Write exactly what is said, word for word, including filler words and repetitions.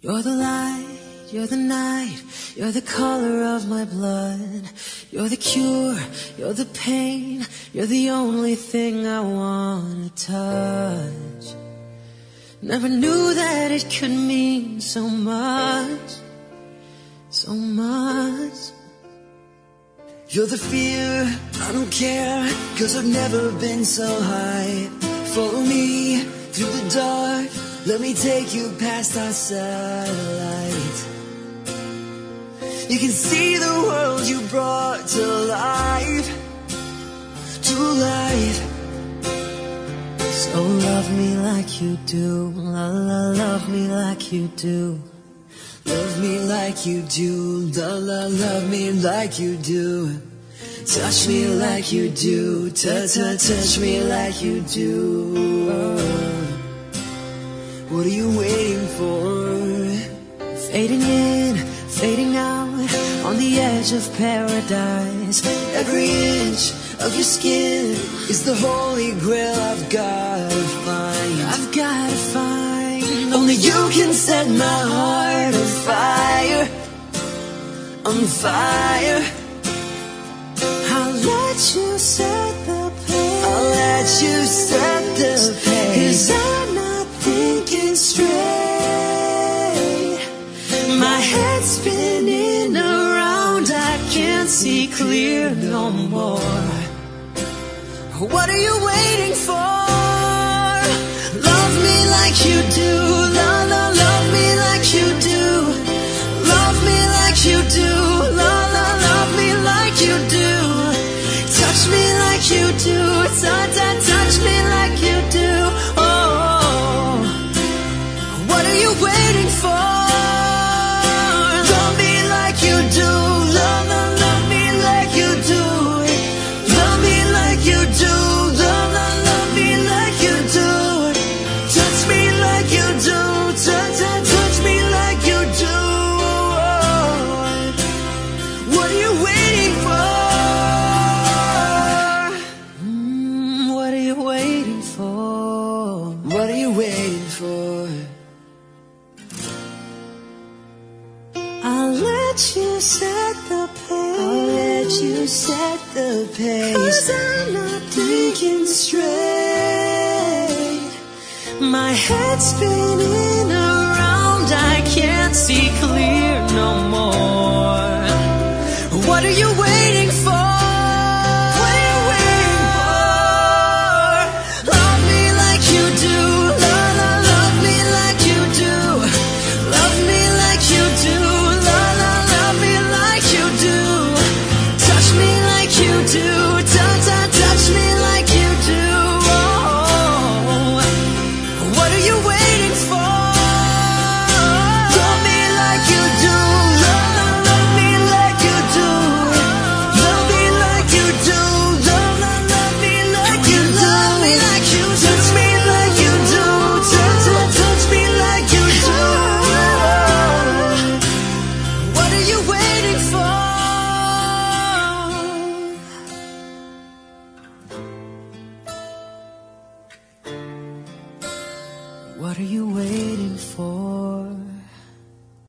You're the light, you're the night, you're the color of my blood. You're the cure, you're the pain, you're the only thing I wanna touch. Never knew that it could mean so much, so much. You're the fear, I don't care, 'cause I've never been so high. Follow me through the dark, let me take you past our satellite. You can see the world you brought to life, to life. So love me like you do, la la, love me like you do. Love me like you do, la la, love me like you do. Touch me like you do, ta-ta, touch me like you do. What are you waiting for? Fading in, fading out, on the edge of paradise. Every inch of your skin is the holy grail I've gotta find. I've gotta find. Only you can set my heart on fire, on fire. I'll let you set the pace, I'll let you set the pace, 'cause I'm not thinking straight. My head's spinning around, I can't see clear no more. What are you waiting for? Love me like you do, la la, love me like you do. Love me like you do, la la, love me like you do. Touch me like you do, ta-ta, touch me like you do. Oh, what are you waiting for? Love me like you do, la la, love me like you do. Love me like you do, la la, love me like you do. Touch me like you do, ta-ta, touch me like you do. What are you waiting for? Mm, what are you waiting for? What are you waiting for? I'll let you set the pace, I'll let you set the pace, 'cause I'm not thinking straight. My head's spinning around, I can't see clear.